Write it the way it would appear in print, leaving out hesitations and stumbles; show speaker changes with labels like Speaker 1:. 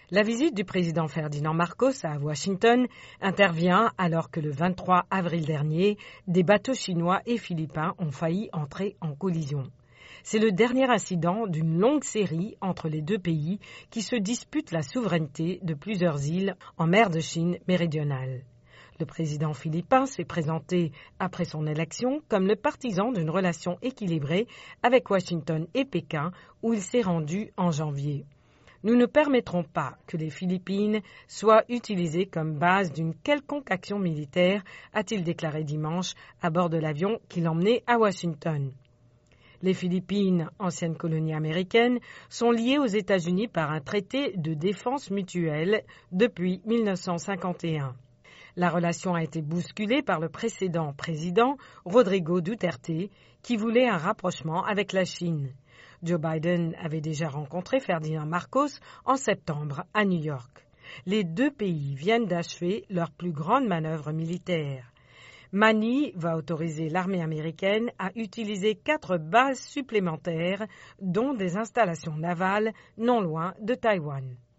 Speaker 1: La visite du président Ferdinand Marcos à Washington intervient alors que le 23 avril dernier, des bateaux chinois et philippins ont failli entrer en collision. C'est le dernier incident d'une longue série entre les deux pays qui se disputent la souveraineté de plusieurs îles en mer de Chine méridionale. Le président philippin s'est présenté après son élection comme le partisan d'une relation équilibrée avec Washington et Pékin où il s'est rendu en janvier. Nous ne permettrons pas que les Philippines soient utilisées comme base d'une quelconque action militaire, a-t-il déclaré dimanche à bord de l'avion qui l'emmenait à Washington. Les Philippines, ancienne colonie américaine, sont liées aux États-Unis par un traité de défense mutuelle depuis 1951. La relation a été bousculée par le précédent président, Rodrigo Duterte, qui voulait un rapprochement avec la Chine. Joe Biden avait déjà rencontré Ferdinand Marcos en septembre à New York. Les deux pays viennent d'achever leur plus grande manœuvre militaire. Manille va autoriser l'armée américaine à utiliser 4 bases supplémentaires, dont des installations navales non loin de Taïwan.